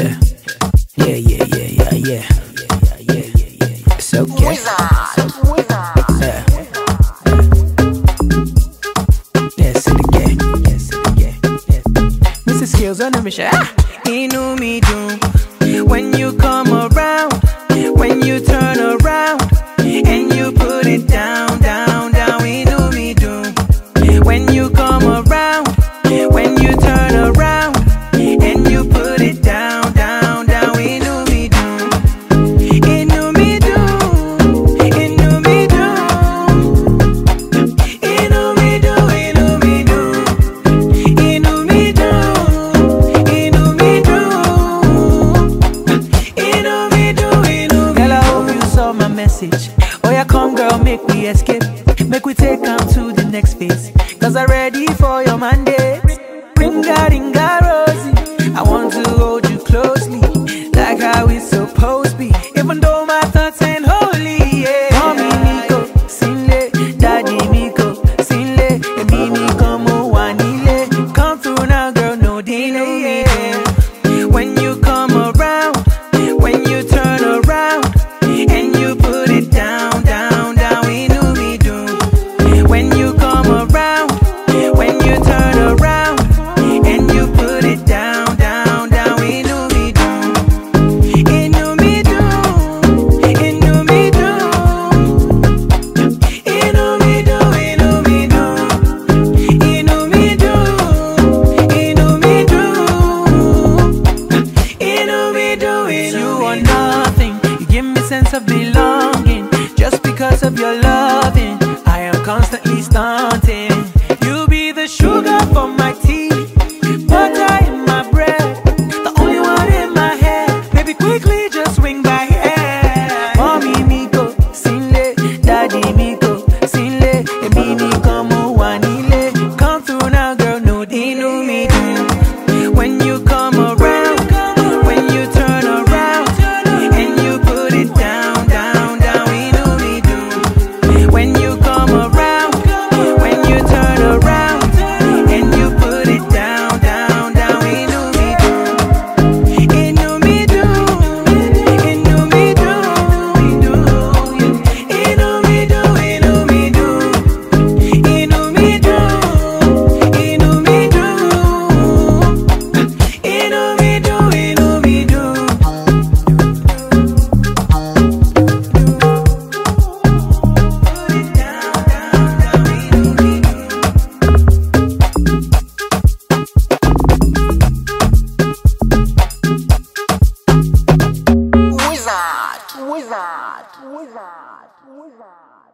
Yeah, yeah, yeah, yeah, yeah. It's okay. Yeah. Yes, it again. Mrs. Skills on the mission. Inú mi dùn when you come around, when you turn around and you put it down, down, down. Inú mi dùn when you come around, when you turn around and you put it down, down, down. Inú mi dùn, inú mi dùn, inú mi dùn, inú mi dùn, inú mi dùn, inú mi dùn, inú mi dùn. Girl, I hope you saw my message. Oh yeah, come girl, make we escape. Make we take on to the next phase. Cause I'm ready for your Monday. Ringa, ringa, Rosie, I want to hold you closely, like how it's supposed to be. Even though my thoughts ain't holy, yeah. Mommy Miko, Sinle, Daddy Miko, Sinle, Emi Miko, Wanile. Come through now, girl, no delay, yeah. When you come around, when you turn around, and you put it down, down, down. Inú mi dùn when you come around, when you turn around and you put it down, down, down. Inú mi dùn, inú mi dùn, inú mi dùn, inú mi dùn, inú mi dùn, inú mi dùn, inú mi dùn. You are nothing, you give me sense of belonging. Just because of your loving, I am constantly stunting. You be the sugar for my tea, butter in my bread, the only one in my head. Baby, quickly just swing by here. Mommy Miko, Sinle, Daddy Miko, Sinle, Emi Miko, Wanile. Come through now, girl, no inú mi dùn when you come around, when you turn around and you put it down, down, down. Inú mi dùn when you come around, when you turn around and you put it down, down, down. Inú mi dùn, inú mi dùn, inú mi dùn, inú mi dùn, inú mi dùn, inú mi dùn, inú mi dùn, inú mi dùn, inú mi dùn. Put it down, down, down. Inú mi dùn. Wizard.